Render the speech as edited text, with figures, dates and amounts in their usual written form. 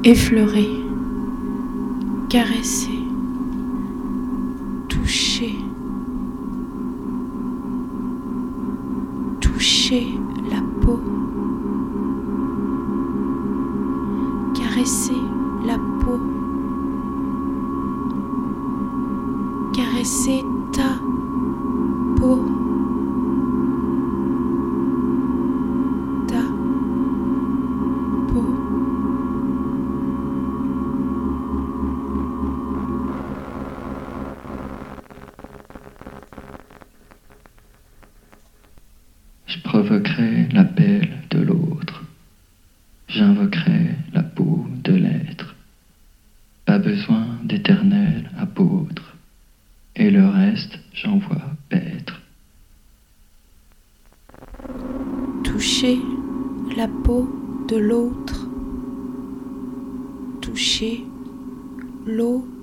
effleurer, caresser, toucher, toucher la peau, caresser la peau, caresser ta peau, ta peau. Je provoquerai l'appel de l'autre, j'invoquerai la peau de l'être. Pas besoin d'éternel apôtre, et le reste j'envoie paître. Toucher la peau de l'autre, toucher l'eau